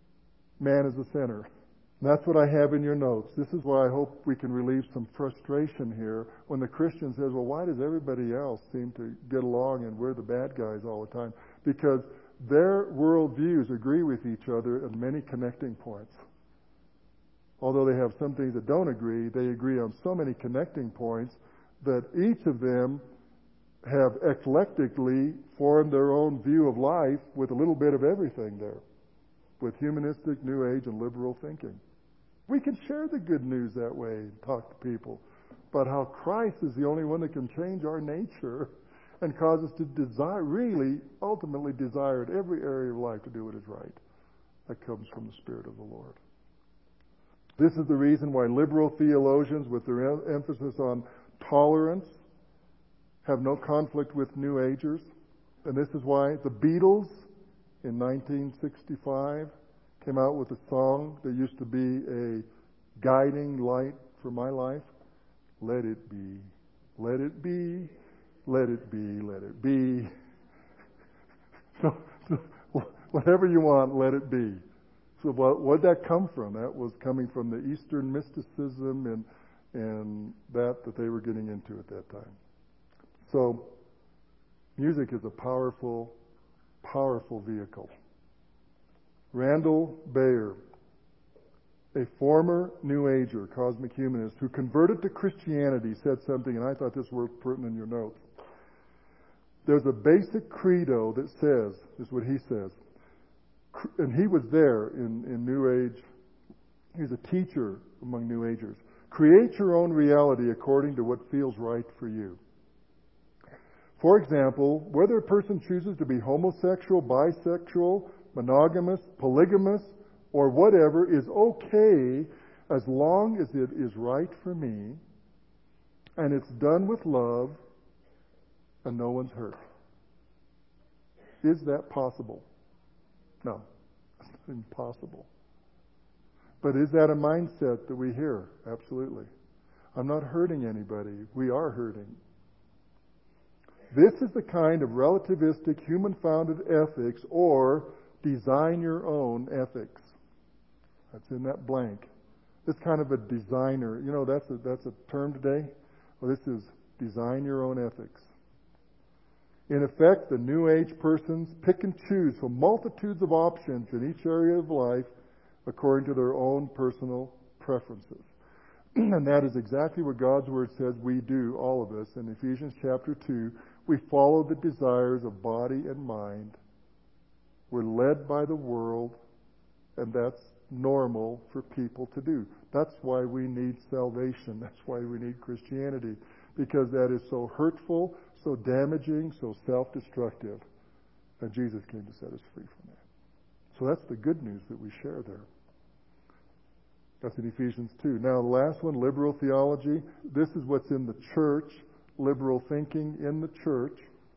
Man is the center. And that's what I have in your notes. This is why I hope we can relieve some frustration here when the Christian says, well, why does everybody else seem to get along and we're the bad guys all the time? Because their worldviews agree with each other at many connecting points. Although they have some things that don't agree, they agree on so many connecting points that each of them have eclectically formed their own view of life with a little bit of everything there, with humanistic, New Age, and liberal thinking. We can share the good news that way and talk to people about how Christ is the only one that can change our nature and cause us to desire, really, ultimately desire in every area of life to do what is right. That comes from the Spirit of the Lord. This is the reason why liberal theologians, with their emphasis on tolerance, have no conflict with New Agers. And this is why the Beatles in nineteen sixty-five came out with a song that used to be a guiding light for my life. Let it be, let it be, let it be, let it be. So, so whatever you want, let it be. So what what did that come from? That was coming from the Eastern mysticism and and that that they were getting into at that time. So music is a powerful, powerful vehicle. Randall Bayer a former New Ager, cosmic humanist, who converted to Christianity, said something, and I thought this was putting in your notes. There's a basic credo that says, this is what he says, and he was there in, in New Age. He's a teacher among New Agers. Create your own reality according to what feels right for you. For example, whether a person chooses to be homosexual, bisexual, monogamous, polygamous, or whatever is okay as long as it is right for me and it's done with love and no one's hurt. Is that possible? No, it's impossible. But is that a mindset that we hear? Absolutely. I'm not hurting anybody. We are hurting. This is the kind of relativistic, human-founded ethics or design your own ethics. That's in that blank. This kind of a designer, you know, that's a, that's a term today. Well, this is design your own ethics. In effect, the New Age persons pick and choose from multitudes of options in each area of life according to their own personal preferences. And that is exactly what God's Word says we do, all of us. In Ephesians chapter two, we follow the desires of body and mind. We're led by the world, and that's normal for people to do. That's why we need salvation. That's why we need Christianity, because that is so hurtful, so damaging, so self-destructive. And Jesus came to set us free from that. So that's the good news that we share there. That's in Ephesians two. Now, the last one, liberal theology. This is what's in the church, liberal thinking in the church.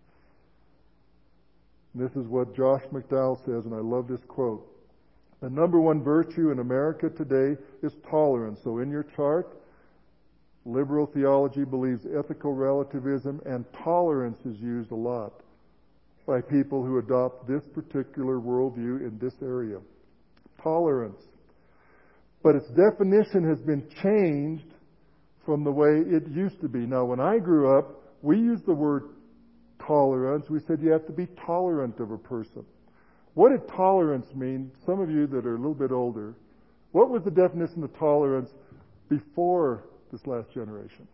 This is what Josh McDowell says, and I love this quote. The number one virtue in America today is tolerance. So in your chart, liberal theology believes ethical relativism, and tolerance is used a lot by people who adopt this particular worldview in this area. Tolerance. But its definition has been changed from the way it used to be. Now, when I grew up, we used the word tolerance. We said you have to be tolerant of a person. What did tolerance mean? Some of you that are a little bit older, what was the definition of tolerance before this last generation?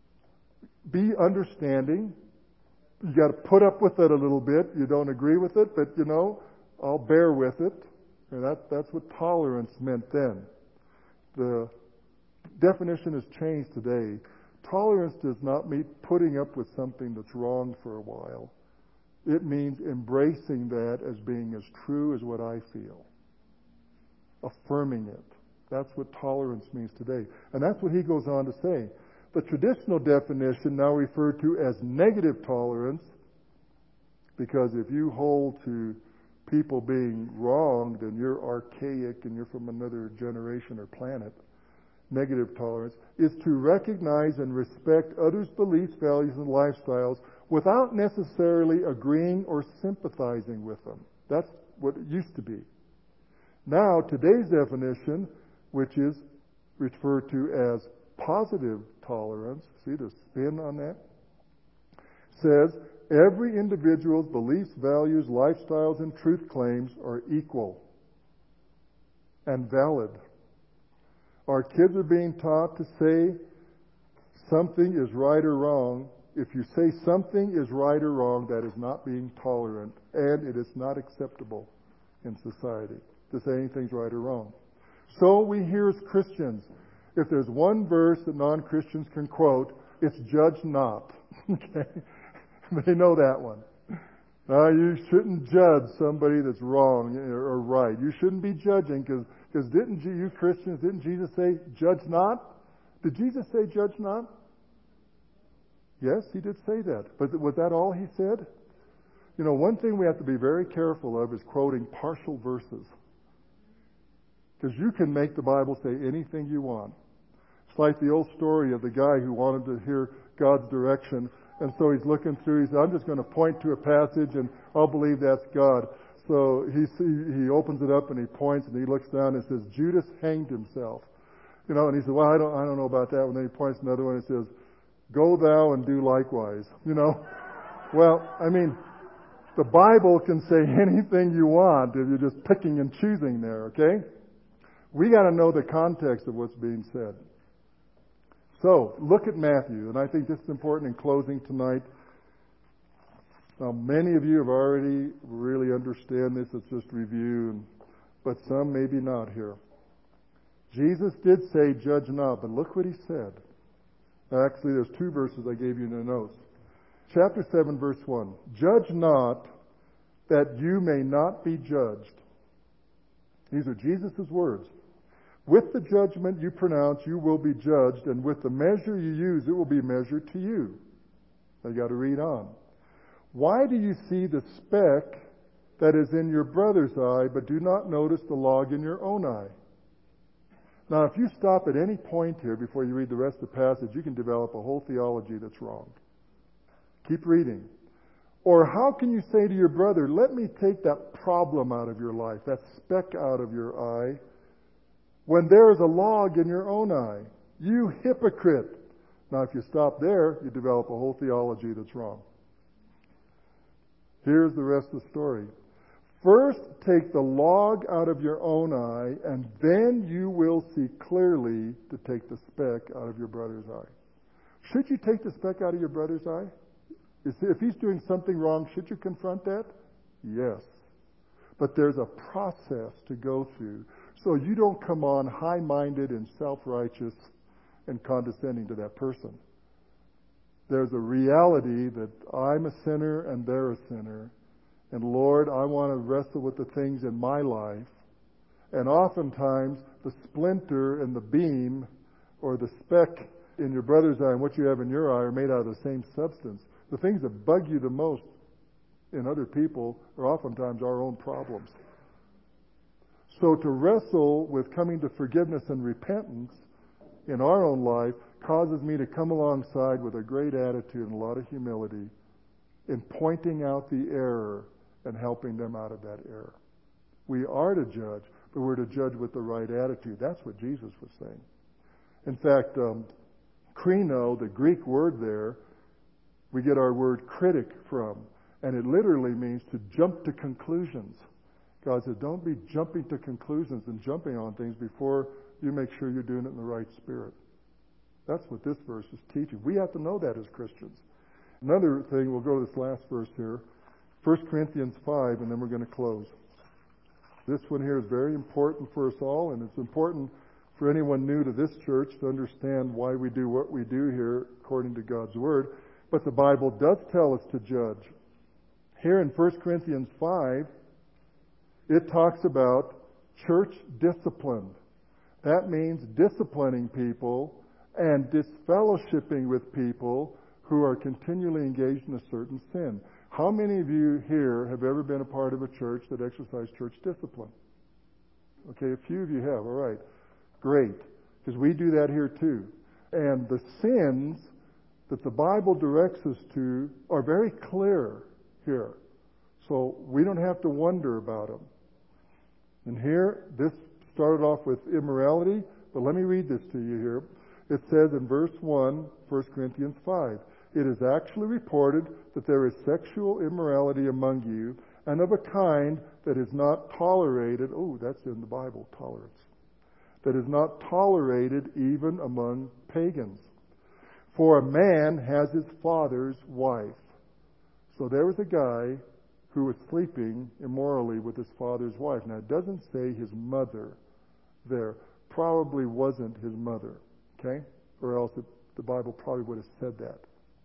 Be understanding. You got to put up with it a little bit. You don't agree with it, but you know, I'll bear with it. And that, that's what tolerance meant then. The definition has changed today. Tolerance does not mean putting up with something that's wrong for a while. It means embracing that as being as true as what I feel. Affirming it. That's what tolerance means today. And that's what he goes on to say. The traditional definition, now referred to as negative tolerance, because if you hold to people being wronged and you're archaic and you're from another generation or planet, negative tolerance is to recognize and respect others' beliefs, values, and lifestyles without necessarily agreeing or sympathizing with them. That's what it used to be. Now, today's definition, which is referred to as positive tolerance, see the spin on that, says every individual's beliefs, values, lifestyles, and truth claims are equal and valid. Our kids are being taught to say something is right or wrong. If you say something is right or wrong, that is not being tolerant, and it is not acceptable in society to say anything's right or wrong. So we hear as Christians, if there's one verse that non-Christians can quote, it's judge not. Okay? They know that one. Now, you shouldn't judge somebody that's wrong or right. You shouldn't be judging because because didn't you Christians, didn't Jesus say judge not? Did Jesus say judge not? Yes, he did say that. But was that all he said? You know, one thing we have to be very careful of is quoting partial verses. Because you can make the Bible say anything you want. It's like the old story of the guy who wanted to hear God's direction. And so he's looking through, he said, I'm just going to point to a passage and I'll believe that's God. So he he opens it up and he points and he looks down and says, Judas hanged himself. You know, and he said, well, I don't I don't know about that. And then he points to another one and says, go thou and do likewise. You know? Well, I mean, the Bible can say anything you want if you're just picking and choosing there, okay? We got to know the context of what's being said. So, look at Matthew, and I think this is important in closing tonight. Now, many of you have already really understand this. It's just review, but some maybe not here. Jesus did say, judge not, but look what he said. Actually, there's two verses I gave you in the notes. Chapter seven, verse one. Judge not that you may not be judged. These are Jesus' words. With the judgment you pronounce, you will be judged, and with the measure you use, it will be measured to you. I got to read on. Why do you see the speck that is in your brother's eye, but do not notice the log in your own eye? Now, if you stop at any point here before you read the rest of the passage, you can develop a whole theology that's wrong. Keep reading. Or how can you say to your brother, let me take that problem out of your life, that speck out of your eye, when there is a log in your own eye? You hypocrite. Now, if you stop there, you develop a whole theology that's wrong. Here's the rest of the story. First, take the log out of your own eye, and then you will see clearly to take the speck out of your brother's eye. Should you take the speck out of your brother's eye? If he's doing something wrong, should you confront that? Yes. But there's a process to go through, so you don't come on high-minded and self-righteous and condescending to that person. There's a reality that I'm a sinner and they're a sinner. And Lord, I want to wrestle with the things in my life. And oftentimes, the splinter and the beam or the speck in your brother's eye and what you have in your eye are made out of the same substance. The things that bug you the most in other people are oftentimes our own problems. So to wrestle with coming to forgiveness and repentance in our own life causes me to come alongside with a great attitude and a lot of humility in pointing out the error and helping them out of that error. We are to judge, but we're to judge with the right attitude. That's what Jesus was saying. In fact, um, krino, the Greek word there, we get our word critic from, and it literally means to jump to conclusions. God said, don't be jumping to conclusions and jumping on things before you make sure you're doing it in the right spirit. That's what this verse is teaching. We have to know that as Christians. Another thing, we'll go to this last verse here, First Corinthians five, and then we're going to close. This one here is very important for us all, and it's important for anyone new to this church to understand why we do what we do here according to God's Word. But the Bible does tell us to judge. Here in First Corinthians five, it talks about church discipline. That means disciplining people and disfellowshipping with people who are continually engaged in a certain sin. How many of you here have ever been a part of a church that exercised church discipline? Okay, a few of you have. All right. Great. Because we do that here too. And the sins that the Bible directs us to are very clear here. So we don't have to wonder about them. And here, this started off with immorality, but let me read this to you here. It says in verse one, First Corinthians five, it is actually reported that there is sexual immorality among you, and of a kind that is not tolerated. Oh, that's in the Bible, tolerance. That is not tolerated even among pagans. For a man has his father's wife. So there was a guy who was sleeping immorally with his father's wife. Now, it doesn't say his mother there. Probably wasn't his mother, okay? Or else it, the Bible probably would have said that.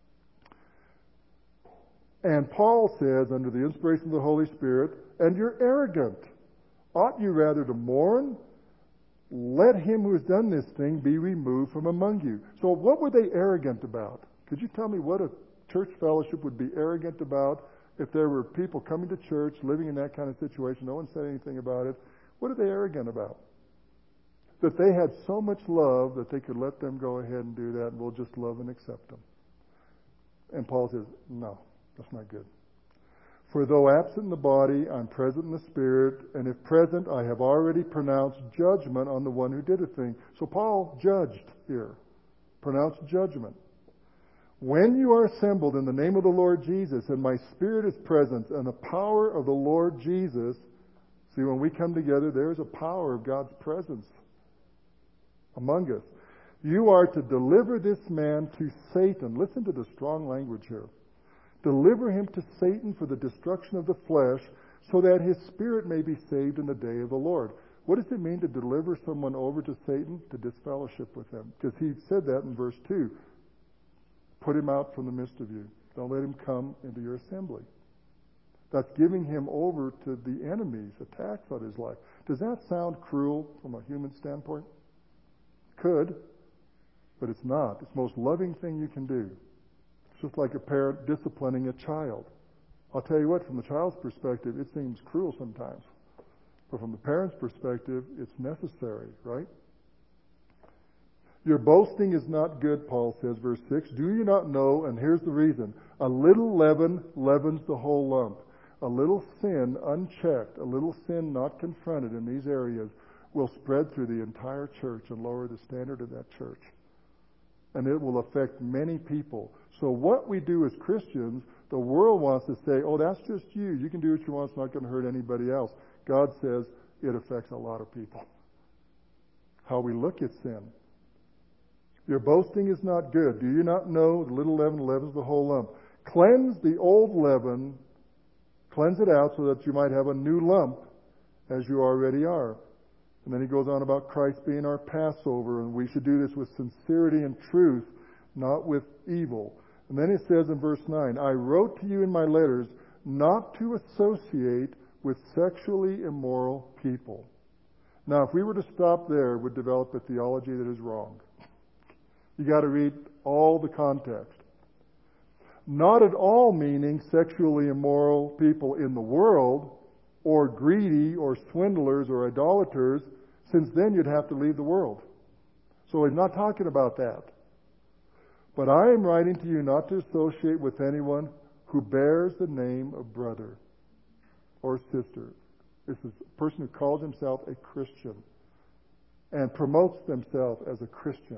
And Paul says, under the inspiration of the Holy Spirit, and you're arrogant. Ought you rather to mourn? Let him who has done this thing be removed from among you. So what were they arrogant about? Could you tell me what a church fellowship would be arrogant about if there were people coming to church, living in that kind of situation, no one said anything about it? What are they arrogant about? That they had so much love that they could let them go ahead and do that, and we'll just love and accept them. And Paul says, no, that's not good. For though absent in the body, I'm present in the spirit, and if present, I have already pronounced judgment on the one who did a thing. So Paul judged here, pronounced judgment. When you are assembled in the name of the Lord Jesus, and my spirit is present, and the power of the Lord Jesus See, when we come together, there is a power of God's presence among us. You are to deliver this man to Satan. Listen to the strong language here. Deliver him to Satan for the destruction of the flesh, so that his spirit may be saved in the day of the Lord. What does it mean to deliver someone over to Satan? To disfellowship with him. Because he said that in verse two. Put him out from the midst of you. Don't let him come into your assembly. That's giving him over to the enemy's attacks on his life. Does that sound cruel from a human standpoint? Could, but it's not. It's the most loving thing you can do. It's just like a parent disciplining a child. I'll tell you what, from the child's perspective, it seems cruel sometimes. But from the parent's perspective, it's necessary, right? Your boasting is not good, Paul says, verse six. Do you not know, and here's the reason, a little leaven leavens the whole lump. A little sin unchecked, a little sin not confronted in these areas will spread through the entire church and lower the standard of that church. And it will affect many people. So what we do as Christians, the world wants to say, oh, that's just you. You can do what you want. It's not going to hurt anybody else. God says it affects a lot of people. How we look at sin. Your boasting is not good. Do you not know the little leaven leavens the whole lump? Cleanse the old leaven, cleanse it out so that you might have a new lump as you already are. And then he goes on about Christ being our Passover, and we should do this with sincerity and truth, not with evil. And then it says in verse nine, I wrote to you in my letters not to associate with sexually immoral people. Now, if we were to stop there, we'd develop a theology that is wrong. You got to read all the context. Not at all meaning sexually immoral people in the world, or greedy, or swindlers, or idolaters, since then you'd have to leave the world. So he's not talking about that. But I am writing to you not to associate with anyone who bears the name of brother or sister. This is a person who calls himself a Christian and promotes themselves as a Christian.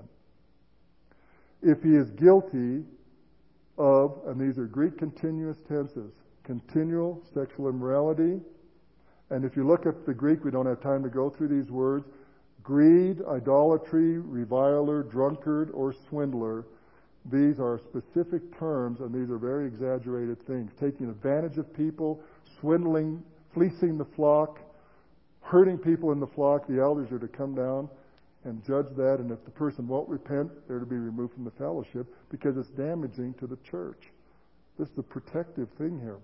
If he is guilty of, and these are Greek continuous tenses, continual sexual immorality. And if you look at the Greek, we don't have time to go through these words. Greed, idolatry, reviler, drunkard, or swindler. These are specific terms, and these are very exaggerated things. Taking advantage of people, swindling, fleecing the flock, hurting people in the flock. The elders are to come down and judge that, and if the person won't repent, they're to be removed from the fellowship because it's damaging to the church. This is a protective thing here.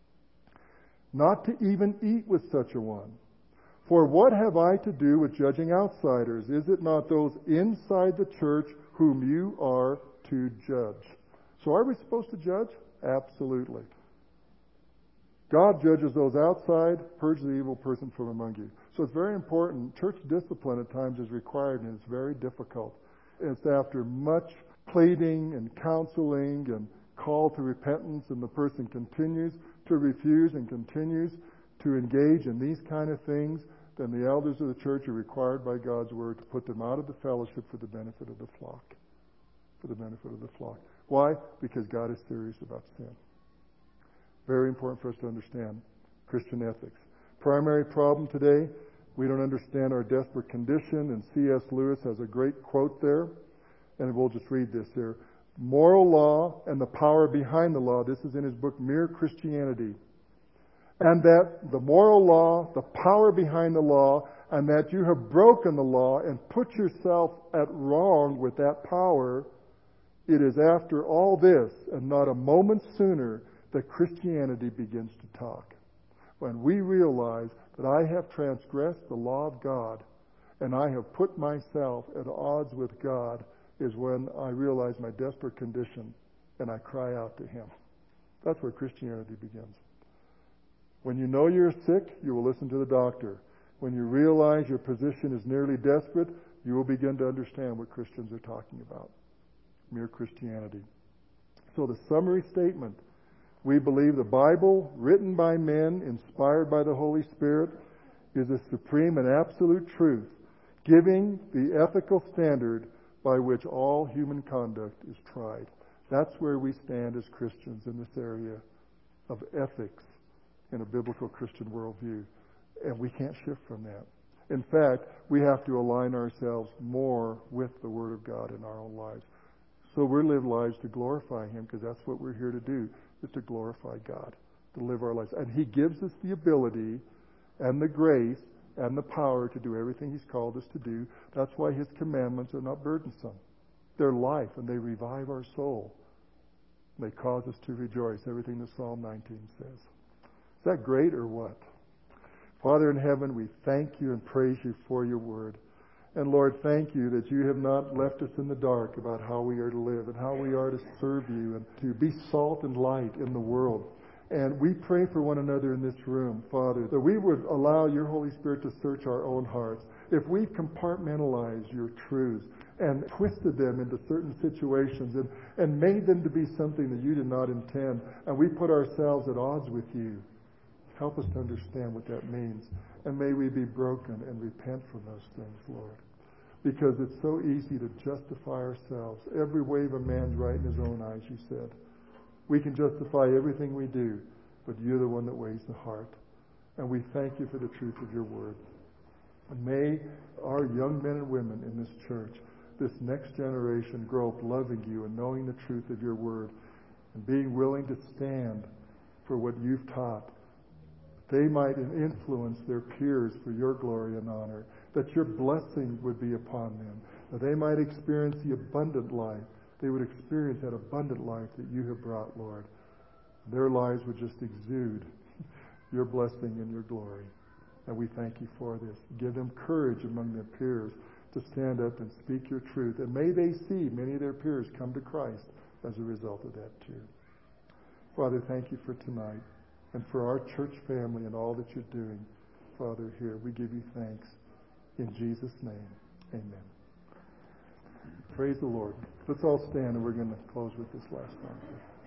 Not to even eat with such a one. For what have I to do with judging outsiders? Is it not those inside the church whom you are to judge? So are we supposed to judge? Absolutely. God judges those outside, purge the evil person from among you. So it's very important. Church discipline at times is required, and it's very difficult. It's after much pleading and counseling and call to repentance, and the person continues to refuse and continues to engage in these kind of things, then the elders of the church are required by God's word to put them out of the fellowship for the benefit of the flock. For the benefit of the flock. Why? Because God is serious about sin. Very important for us to understand Christian ethics. Primary problem today, we don't understand our desperate condition, and C S Lewis has a great quote there, and we'll just read this here. Moral law and the power behind the law. This is in his book, Mere Christianity. And that the moral law, the power behind the law, and that you have broken the law and put yourself at wrong with that power, it is after all this, and not a moment sooner, that Christianity begins to talk. When we realize that I have transgressed the law of God, and I have put myself at odds with God, is when I realize my desperate condition and I cry out to Him. That's where Christianity begins. When you know you're sick, you will listen to the doctor. When you realize your position is nearly desperate, you will begin to understand what Christians are talking about. Mere Christianity. So the summary statement, we believe the Bible, written by men, inspired by the Holy Spirit, is a supreme and absolute truth, giving the ethical standard by which all human conduct is tried. That's where we stand as Christians in this area of ethics in a biblical Christian worldview. And we can't shift from that. In fact, we have to align ourselves more with the Word of God in our own lives. So we live lives to glorify Him, because that's what we're here to do, is to glorify God, to live our lives. And He gives us the ability and the grace and the power to do everything He's called us to do. That's why His commandments are not burdensome. They're life, and they revive our soul. They cause us to rejoice, everything that Psalm nineteen says. Is that great or what? Father in heaven, we thank you and praise you for your word. And Lord, thank you that you have not left us in the dark about how we are to live and how we are to serve you and to be salt and light in the world. And we pray for one another in this room, Father, that we would allow your Holy Spirit to search our own hearts. If we compartmentalize your truths and twisted them into certain situations and, and made them to be something that you did not intend, and we put ourselves at odds with you, help us to understand what that means. And may we be broken and repent from those things, Lord. Because it's so easy to justify ourselves. Every way of a man's right in his own eyes, you said. We can justify everything we do, but you're the one that weighs the heart. And we thank you for the truth of your word. And may our young men and women in this church, this next generation, grow up loving you and knowing the truth of your word and being willing to stand for what you've taught. They might influence their peers for your glory and honor, that your blessing would be upon them, that they might experience the abundant life. They would experience that abundant life that you have brought, Lord. Their lives would just exude your blessing and your glory. And we thank you for this. Give them courage among their peers to stand up and speak your truth. And may they see many of their peers come to Christ as a result of that too. Father, thank you for tonight. And for our church family and all that you're doing, Father, here, we give you thanks. In Jesus' name, amen. Praise the Lord. Let's all stand, and we're going to close with this last song.